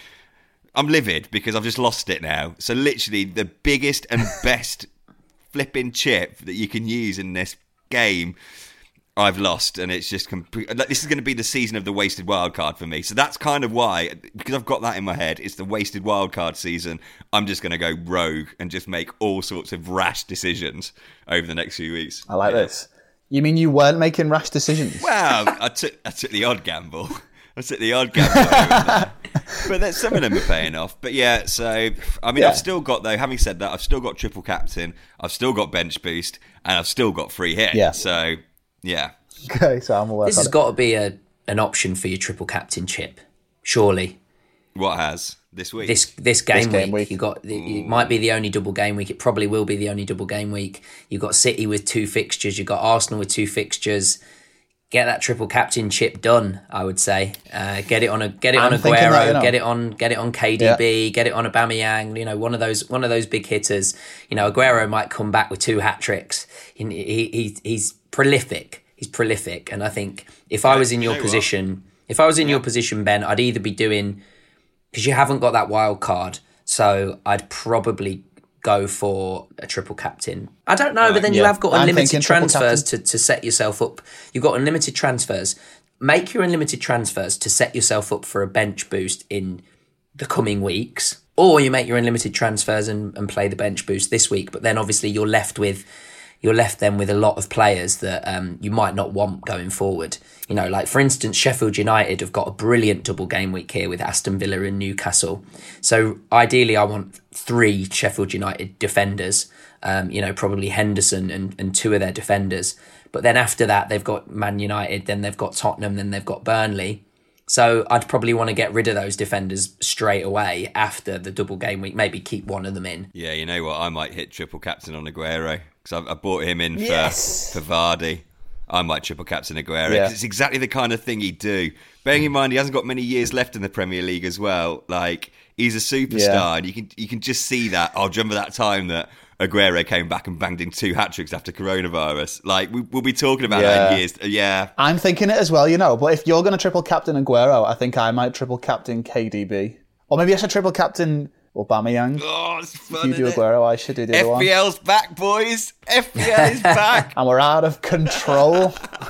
I'm livid because I've just lost it now. So literally the biggest and best flipping chip that you can use in this game, I've lost, and it's just complete. This is going to be the season of the wasted wildcard for me. So that's kind of why, because I've got that in my head, it's the wasted wildcard season. I'm just going to go rogue and just make all sorts of rash decisions over the next few weeks. I like yeah. this. You mean you weren't making rash decisions? Well, I took I took the odd gamble. I took the odd gamble over that. But that, some of them are paying off. But yeah, so, I mean, yeah. I've still got, though, having said that, I've still got triple captain, I've still got bench boost, and I've still got free hit. Yeah. So, yeah. Okay, so I'm aware. This has got to be a an option for your triple captain chip, surely. What has? This week? This this game, this game week, week. You got it might be the only double game week. It probably will be the only double game week. You've got City with two fixtures. You've got Arsenal with two fixtures. Get that triple captain chip done. I would say, uh, get it on a get it I'm on Aguero. that, you know. Get it on get it on K D B. Yeah. Get it on Aubameyang. You know, one of those one of those big hitters. You know, Aguero might come back with two hat tricks. He, he, he he's prolific. He's prolific, and I think if I was in your you know position, what? if I was in your position, Ben, I'd either be doing, because you haven't got that wild card, so I'd probably go for a triple captain. I don't know, Right, but then yeah. you have got I'm unlimited thinking triple transfers to, captain. to set yourself up. You've got unlimited transfers. Make your unlimited transfers to set yourself up for a bench boost in the coming weeks, or you make your unlimited transfers and, and play the bench boost this week, but then obviously you're left with you're left then with a lot of players that um, you might not want going forward. You know, like for instance, Sheffield United have got a brilliant double game week here with Aston Villa and Newcastle. So ideally I want three Sheffield United defenders, um, you know, probably Henderson and, and two of their defenders. But then after that, they've got Man United, then they've got Tottenham, then they've got Burnley. So I'd probably want to get rid of those defenders straight away after the double game week, maybe keep one of them in. Yeah, you know what? I might hit triple captain on Aguero because I, I bought him in for, Yes. for Vardy. I might triple captain Aguero because Yeah. it's exactly the kind of thing he'd do. Bearing in mind he hasn't got many years left in the Premier League as well. Like, he's a superstar, Yeah. and you can you can just see that. Oh, do you remember that time that Aguero came back and banged in two hat tricks after coronavirus? Like, we, we'll be talking about that in Yeah. years. Yeah. I'm thinking it as well, you know, but if you're going to triple captain Aguero, I think I might triple captain K D B. Or maybe I should triple captain Aubameyang. Oh, it's If fun, you do isn't it? Aguero, I should do the other F one. P L's back, boys. F P L is back. And we're out of control.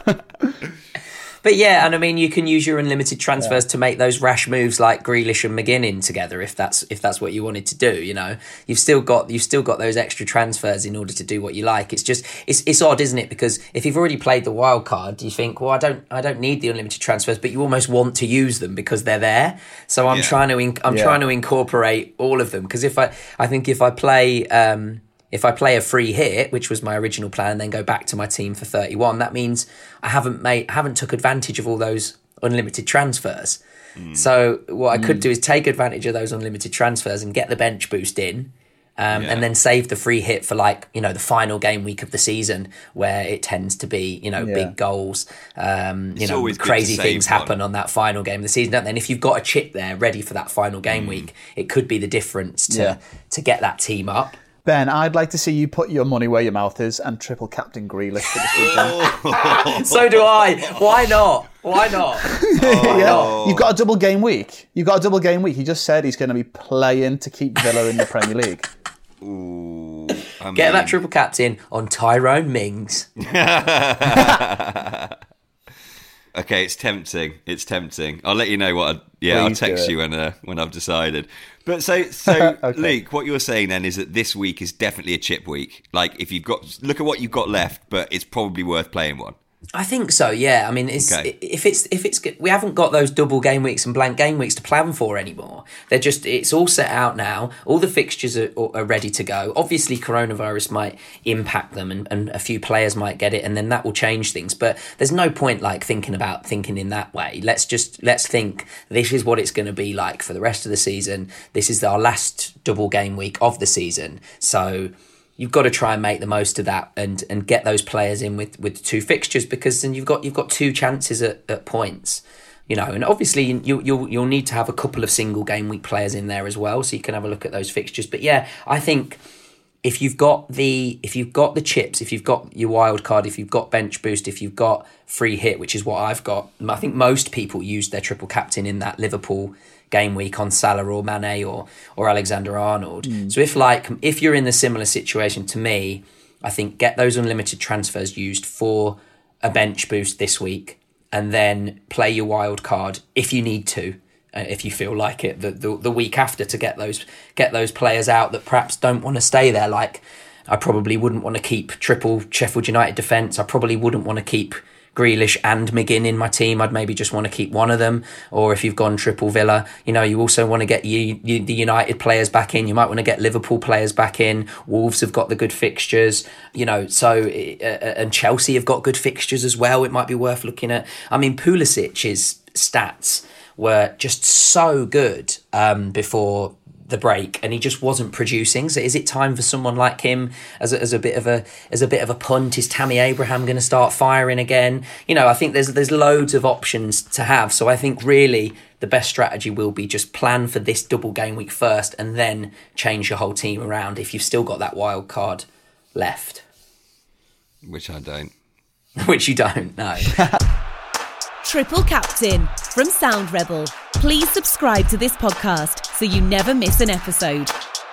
But yeah, and I mean, you can use your unlimited transfers yeah. to make those rash moves like Grealish and McGinn in together, if that's if that's what you wanted to do. You know, you've still got you've still got those extra transfers in order to do what you like. It's just it's it's odd, isn't it? Because if you've already played the wild card, you think, well, I don't I don't need the unlimited transfers, but you almost want to use them because they're there. So I'm yeah. trying to in, I'm yeah. trying to incorporate all of them, because if I I think if I play. Um, If I play a free hit, which was my original plan, and then go back to my team for thirty-one, that means I haven't made, haven't took advantage of all those unlimited transfers. Mm. So what I could mm. do is take advantage of those unlimited transfers and get the bench boost in, um, yeah. and then save the free hit for, like, you know, the final game week of the season, where it tends to be, you know, yeah. big goals, um, you it's know, crazy things one. happen on that final game of the season. And then if you've got a chip there ready for that final game mm. week, it could be the difference to yeah. to get that team up. Ben, I'd like to see you put your money where your mouth is and triple captain Grealish for this weekend. So do I. Why not? Why not? Oh. Yeah. You've got a double game week. You've got a double game week. He just said he's going to be playing to keep Villa in the Premier League. Ooh, I mean... Get that triple captain on Tyrone Mings. Okay, it's tempting. It's tempting. I'll let you know what. I, yeah, Please I'll text you when uh, when I've decided. But so, so okay. Luke, what you're saying then is that this week is definitely a chip week. Like, if you've got, look at what you've got left, but it's probably worth playing one. I think so. Yeah. I mean, it's, Okay. if it's if it's we haven't got those double game weeks and blank game weeks to plan for anymore. They're just it's all set out now. All the fixtures are, are ready to go. Obviously, coronavirus might impact them, and, and a few players might get it, and then that will change things. But there's no point like thinking about thinking in that way. Let's just let's think this is what it's going to be like for the rest of the season. This is our last double game week of the season. So you've got to try and make the most of that and, and get those players in with, with two fixtures, because then you've got you've got two chances at, at points. You know, and obviously you, you'll you'll need to have a couple of single game week players in there as well, so you can have a look at those fixtures. But yeah, I think if you've got the if you've got the chips, if you've got your wild card, if you've got bench boost, if you've got free hit, which is what I've got, I think most people used their triple captain in that Liverpool game week on Salah or Mane or or Alexander Arnold. Mm. So if like if you're in the similar situation to me, I think get those unlimited transfers used for a bench boost this week. And then play your wild card if you need to, uh, if you feel like it, the, the the week after to get those get those players out that perhaps don't want to stay there. Like I probably wouldn't want to keep triple Sheffield United defence. I probably wouldn't want to keep Grealish and McGinn in my team. I'd maybe just want to keep one of them. Or if you've gone triple Villa, you know, you also want to get you, you, the United players back in. You might want to get Liverpool players back in. Wolves have got the good fixtures, you know, so, uh, and Chelsea have got good fixtures as well. It might be worth looking at. I mean, Pulisic's stats were just so good um, before the break, and he just wasn't producing. So is it time for someone like him as a, as a bit of a as a bit of a punt? Is Tammy Abraham going to start firing again? You know, I think there's there's loads of options to have. So I think really the best strategy will be just plan for this double game week first, and then change your whole team around if you've still got that wild card left. Which I don't. Which you don't, no. Triple Captain from Sound Rebel. Please subscribe to this podcast so you never miss an episode.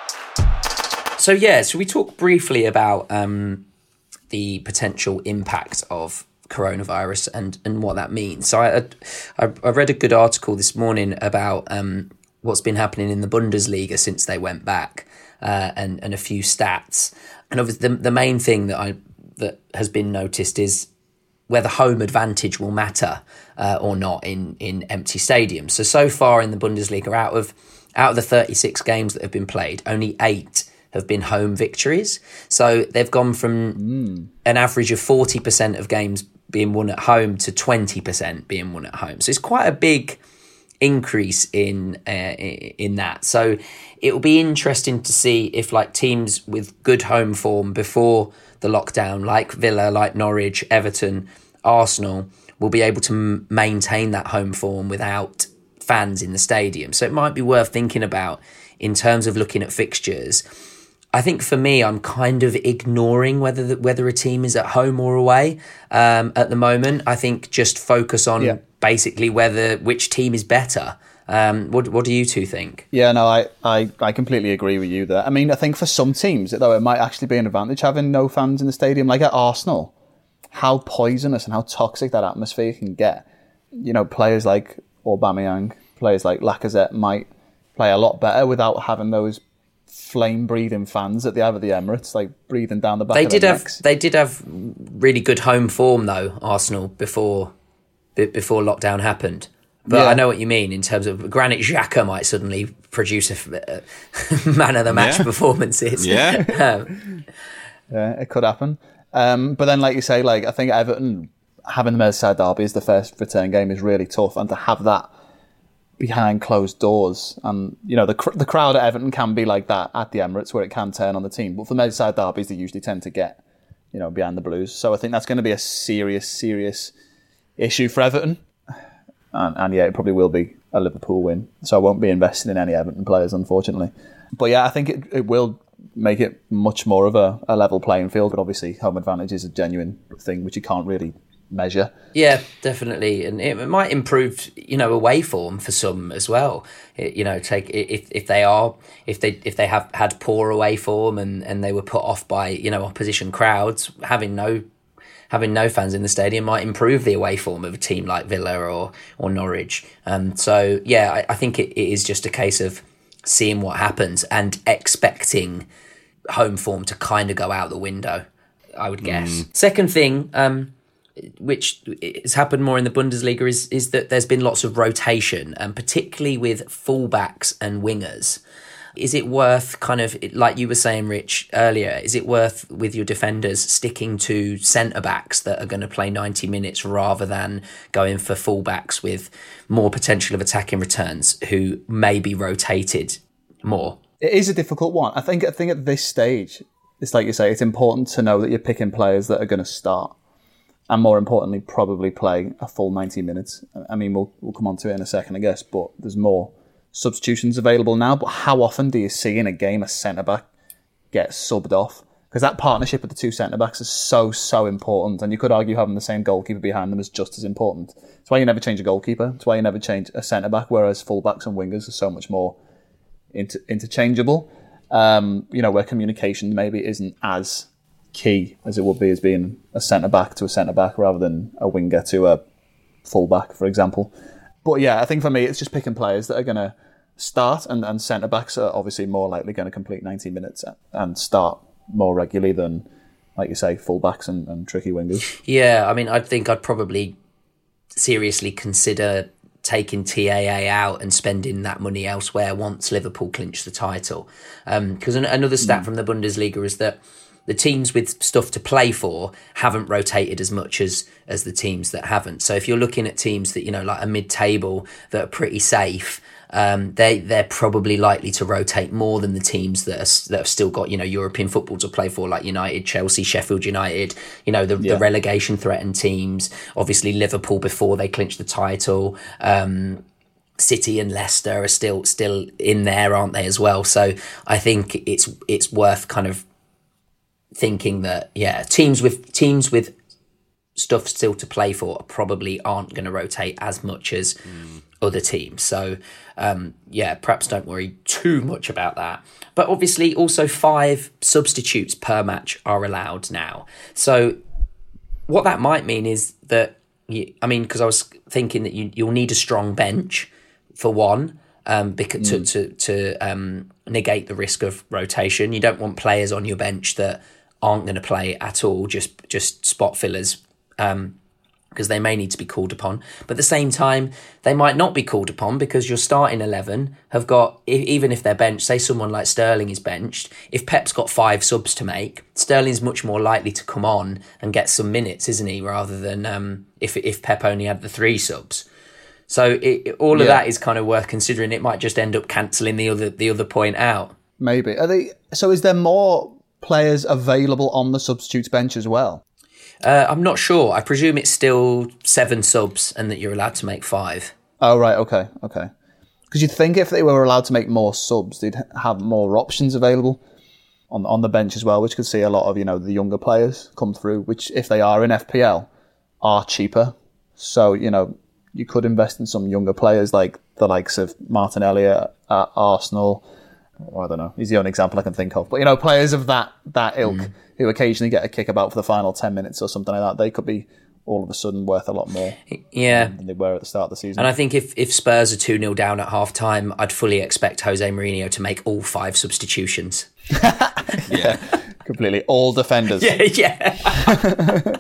So yeah, so we talked briefly about um, the potential impact of coronavirus and, and what that means. So I, I I read a good article this morning about um, what's been happening in the Bundesliga since they went back, uh, and and a few stats. And obviously the the main thing that I that has been noticed is whether home advantage will matter uh, or not in, in empty stadiums. So, so far in the Bundesliga, out of out of the thirty-six games that have been played, only eight have been home victories. So they've gone from mm. an average of forty percent of games being won at home to twenty percent being won at home. So it's quite a big increase in uh, in that. So it will be interesting to see if like teams with good home form before the lockdown, like Villa, like Norwich, Everton, Arsenal, will be able to m- maintain that home form without fans in the stadium. So it might be worth thinking about in terms of looking at fixtures. I think for me, I'm kind of ignoring whether the, whether a team is at home or away um, at the moment. I think just focus on yeah. basically whether which team is better. Um, what what do you two think? Yeah, no, I, I, I completely agree with you there. I mean, I think for some teams, though, it might actually be an advantage having no fans in the stadium. Like at Arsenal, how poisonous and how toxic that atmosphere can get. You know, players like Aubameyang, players like Lacazette might play a lot better without having those flame-breathing fans at the either the Emirates, like breathing down the back they of did their have necks. They did have really good home form, though, Arsenal, before before lockdown happened. But yeah. I know what you mean in terms of Granit Xhaka might suddenly produce a, a man of the match yeah. performances. Yeah. um, yeah, it could happen. Um, but then, like you say, like I think Everton having the Merseyside derby as the first return game is really tough, and to have that behind closed doors, and you know the cr- the crowd at Everton can be like that at the Emirates, where it can turn on the team. But for Merseyside derbies, they usually tend to get you know behind the Blues. So I think that's going to be a serious, serious issue for Everton. And, and yeah, it probably will be a Liverpool win. So I won't be investing in any Everton players, unfortunately. But yeah, I think it, it will make it much more of a, a level playing field. But obviously, home advantage is a genuine thing, which you can't really measure. Yeah, definitely. And it, it might improve, you know, away form for some as well. It, you know, take if if they are, if they if they have had poor away form and, and they were put off by, you know, opposition crowds, having no having no fans in the stadium might improve the away form of a team like Villa or or Norwich. Um, so, yeah, I, I think it, it is just a case of seeing what happens and expecting home form to kind of go out the window, I would guess. Mm. Second thing, um, which has happened more in the Bundesliga, is, is that there's been lots of rotation, and particularly with fullbacks and wingers. Is it worth kind of, like you were saying, Rich, earlier, is it worth with your defenders sticking to centre-backs that are going to play ninety minutes rather than going for full-backs with more potential of attacking returns who may be rotated more? It is a difficult one. I think, I think at this stage, it's like you say, it's important to know that you're picking players that are going to start. and more importantly, probably play a full ninety minutes. I mean, we'll we'll come on to it in a second, I guess, but there's more substitutions available now. But how often do you see in a game a centre-back get subbed off? Because that partnership with the two centre-backs is so, so important. And you could argue having the same goalkeeper behind them is just as important. That's why you never change a goalkeeper. That's why you never change a centre-back, whereas full-backs and wingers are so much more inter- interchangeable. Um, you know, where communication maybe isn't as key as it would be as being a centre-back to a centre-back rather than a winger to a full-back, for example. But yeah, I think for me, it's just picking players that are going to start, and, and centre-backs are obviously more likely going to complete ninety minutes and start more regularly than, like you say, fullbacks and, and tricky wingers. Yeah, I mean, I think I'd probably seriously consider taking T A A out and spending that money elsewhere once Liverpool clinch the title. Because um, another stat mm. from the Bundesliga is that the teams with stuff to play for haven't rotated as much as as the teams that haven't. So if you're looking at teams that, you know, like a mid-table that are pretty safe, Um, they they're probably likely to rotate more than the teams that are, that have still got, you know, European football to play for, like United, Chelsea, Sheffield United, you know, the, yeah. the relegation threatened teams. Obviously, Liverpool before they clinched the title. Um, City and Leicester are still still in there, aren't they, as well? So I think it's it's worth kind of thinking that yeah, teams with teams with stuff still to play for probably aren't going to rotate as much as mm. other teams. So um, yeah, perhaps don't worry too much about that. But obviously also five substitutes per match are allowed now. So what that might mean is that, you, I mean, because I was thinking that you, you'll need a strong bench for one, um, because, mm. to, to, to um, negate the risk of rotation. You don't want players on your bench that aren't going to play at all, just, just spot fillers, um, because they may need to be called upon. But at the same time, they might not be called upon because your starting eleven have got, even if they're benched, say someone like Sterling is benched, if Pep's got five subs to make, Sterling's much more likely to come on and get some minutes, isn't he, rather than um, if if Pep only had the three subs. So it, all of yeah. that is kind of worth considering. It might just end up cancelling the other the other point out. Maybe. Are they? So is there more players available on the substitutes bench as well? Uh, I'm not sure. I presume it's still seven subs and that you're allowed to make five. Oh, right. Okay. Okay. Because you'd think if they were allowed to make more subs, they'd have more options available on on the bench as well, which could see a lot of, you know, the younger players come through, which if they are in F P L are cheaper. So, you know, you could invest in some younger players like the likes of Martinelli at, at Arsenal. Or I don't know. He's the only example I can think of. But, you know, players of that that ilk mm. who occasionally get a kick about for the final ten minutes or something like that, they could be all of a sudden worth a lot more yeah. than they were at the start of the season. And I think if, if Spurs are two nil down at half-time, I'd fully expect Jose Mourinho to make all five substitutions. yeah, completely. All defenders. Yeah, yeah.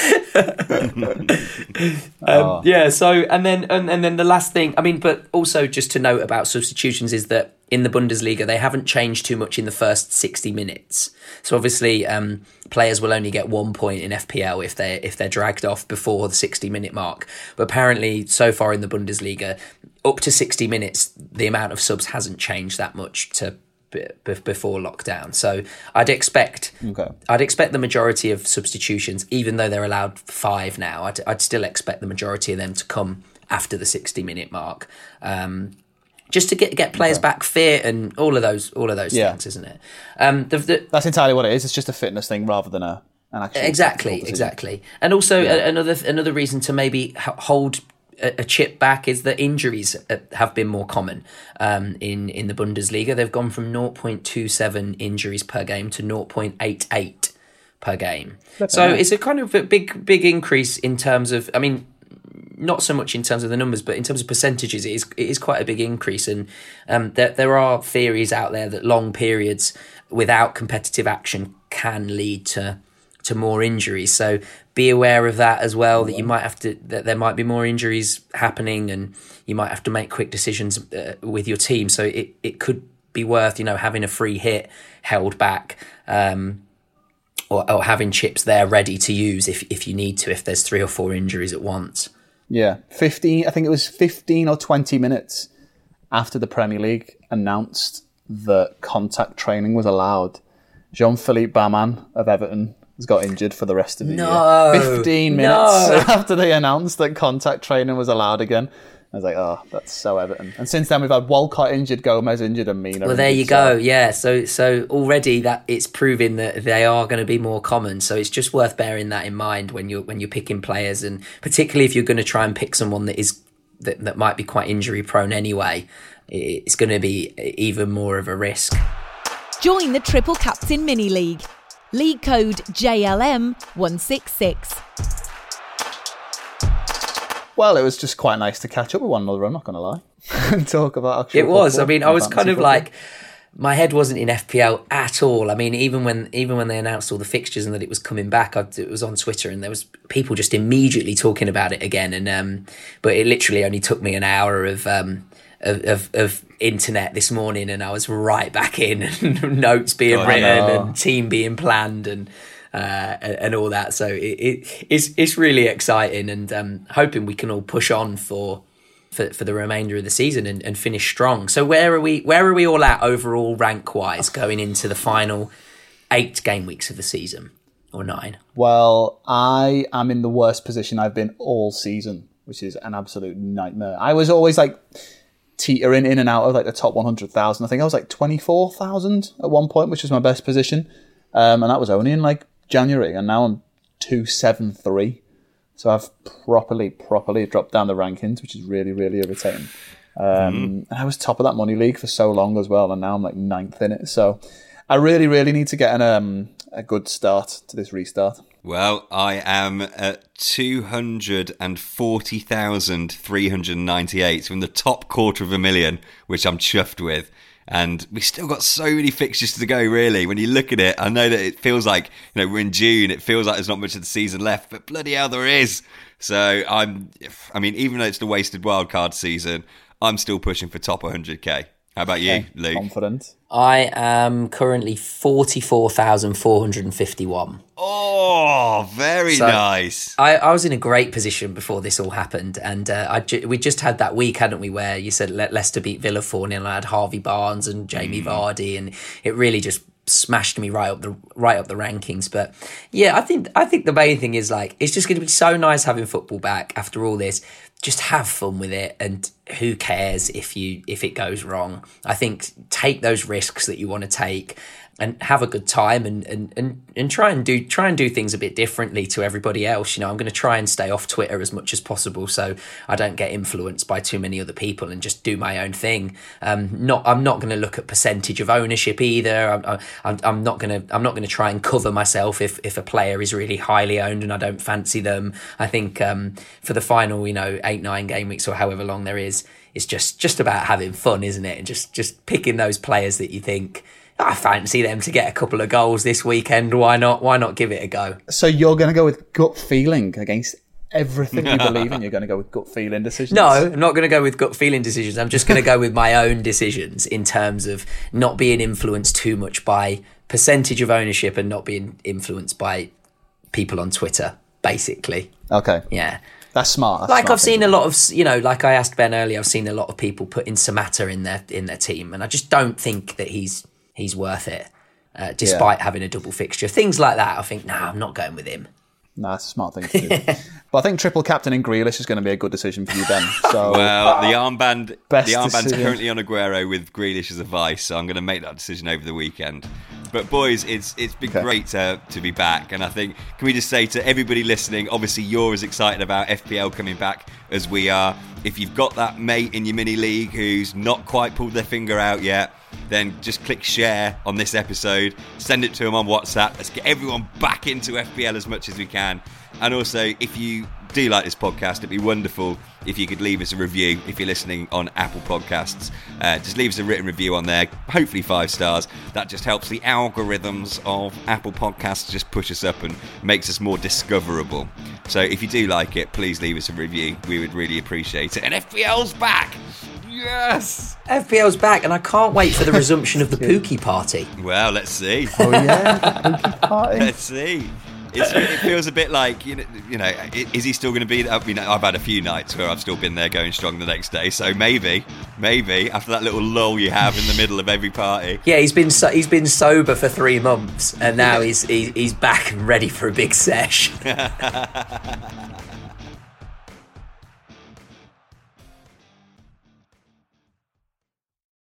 um, oh. Yeah, so, and then, and, and then the last thing, I mean, but also just to note about substitutions is that in the Bundesliga, they haven't changed too much in the first sixty minutes. So obviously, um, players will only get one point in F P L if they if they're dragged off before the sixty minute mark. But apparently, so far in the Bundesliga, up to sixty minutes, the amount of subs hasn't changed that much to b- b- before lockdown. So I'd expect okay. I'd expect the majority of substitutions, even though they're allowed five now, I'd, I'd still expect the majority of them to come after the sixty minute mark. Um, Just to get get players okay. back fit and all of those all of those yeah. things, isn't it? Um, the, the, That's entirely what it is. It's just a fitness thing rather than a an actual exactly exactly. And also yeah. a, another another reason to maybe hold a, a chip back is that injuries have been more common um, in in the Bundesliga. They've gone from zero point two seven injuries per game to zero point eight eight per game. That's so nice. It's a kind of a big big increase in terms of. I mean. Not so much in terms of the numbers, but in terms of percentages, it is it is quite a big increase. And um, there there are theories out there that long periods without competitive action can lead to to more injuries. So be aware of that as well. That you might have to that there might be more injuries happening, and you might have to make quick decisions uh, with your team. So it it could be worth you know having a free hit held back. Um, or, or having chips there ready to use if if you need to, if there's three or four injuries at once. Yeah, fifteen. I think it was fifteen or twenty minutes after the Premier League announced that contact training was allowed. Jean-Philippe Baman of Everton has got injured for the rest of the No, year. fifteen minutes no. after they announced that contact training was allowed again. I was like, oh, that's so Everton. And since then, we've had Walcott injured, Gomez injured, and Mina Well, there injured, you so- go. Yeah, so so already that it's proving that they are going to be more common. So it's just worth bearing that in mind when you're when you're picking players, and particularly if you're going to try and pick someone that is that, that might be quite injury prone anyway, it's going to be even more of a risk. Join the Triple Captain Mini League. League code J L M one six six. Well, it was just quite nice to catch up with one another, I'm not going to lie. And talk about actual It was. football I mean, I and was fantasy kind of football. like, my head wasn't in F P L at all. I mean, even when even when they announced all the fixtures and that it was coming back, I, it was on Twitter and there was people just immediately talking about it again. And um, but it literally only took me an hour of um of of, of internet this morning, and I was right back in, and notes being God, written I know. and team being planned and. Uh, and, and all that, so it, it it's it's really exciting, and um, hoping we can all push on for for, for the remainder of the season and, and finish strong. So where are we? Where are we all at overall rank wise going into the final eight game weeks of the season, or nine? Well, I am in the worst position I've been all season, which is an absolute nightmare. I was always like teetering in and out of like the top one hundred thousand. I think I was like twenty-four thousand at one point, which was my best position. Um, and that was only in like January, and now I'm two seventy-three. So I've properly, properly dropped down the rankings, which is really, really irritating. Um, mm. And I was top of that money league for so long as well, and now I'm like ninth in it. So I really, really need to get an, um, a good start to this restart. Well, I am at two hundred forty thousand three hundred ninety-eight, so in the top quarter of a million, which I'm chuffed with. And we've still got so many fixtures to go, really. When you look at it, I know that it feels like, you know, we're in June. It feels like there's not much of the season left, but bloody hell, there is. So I'm, I mean, even though it's the wasted wildcard season, I'm still pushing for top one hundred k. How about you, Okay, Luke? confident. I am currently forty-four thousand four hundred fifty-one. Oh, very So, nice. I, I was in a great position before this all happened, and uh, I ju- we just had that week, hadn't we, where you said Le- Leicester beat Villa four nil, and I had Harvey Barnes and Jamie mm. Vardy, and it really just smashed me right up the right up the rankings. But yeah, I think I think the main thing is like it's just going to be so nice having football back after all this. Just have fun with it, and who cares if you if it goes wrong? I think take those risks that you want to take and have a good time, and and, and, and try and do try and do things a bit differently to everybody else. You know, I'm going to try and stay off Twitter as much as possible so I don't get influenced by too many other people and just do my own thing. Um, not I'm not going to look at percentage of ownership either. I'm I'm, I'm not going to I'm not going to try and cover myself if if a player is really highly owned and I don't fancy them. I think um, for the final, you know, eight nine game weeks or however long there is, it's just just about having fun, isn't it? And just just picking those players that you think, I fancy them to get a couple of goals this weekend. Why not? Why not give it a go? So you're going to go with gut feeling against everything you believe in? You're going to go with gut feeling decisions? No, I'm not going to go with gut feeling decisions. I'm just going to go with my own decisions in terms of not being influenced too much by percentage of ownership and not being influenced by people on Twitter, basically. Okay. Yeah. That's smart. That's like smart I've seen thinking. a lot of, you know, like I asked Ben earlier, I've seen a lot of people putting Samatta in their in their team, and I just don't think that he's he's worth it, uh, despite yeah. having a double fixture. Things like that, I think, nah, I'm not going with him. No, that's a smart thing to do. But I think triple captain in Grealish is going to be a good decision for you, Ben. So, well, the armband, Best the armband's decision. currently on Aguero with Grealish as a vice, so I'm going to make that decision over the weekend. But boys, it's it's been Okay. great to, to be back, and I think, can we just say to everybody listening, obviously you're as excited about F P L coming back as we are. If you've got that mate in your mini league who's not quite pulled their finger out yet, then just click share on this episode, send it to them on WhatsApp. Let's get everyone back into F P L as much as we can. And also, if you do like this podcast, it'd be wonderful if you could leave us a review if you're listening on Apple Podcasts. Uh, just leave us a written review on there, hopefully five stars. That just helps the algorithms of Apple Podcasts just push us up and makes us more discoverable. So if you do like it, please leave us a review. We would really appreciate it. And F P L's back! Yes! F P L's back, and I can't wait for the resumption of the Pookie party. Well, let's see. Oh, yeah. The Pookie party. Let's see. It's, it feels a bit like, you know, you know, is he still going to be there? I mean, I've had a few nights where I've still been there going strong the next day, so maybe, maybe after that little lull you have in the middle of every party. Yeah, he's been so, he's been sober for three months, and now he's he, he's back and ready for a big sesh.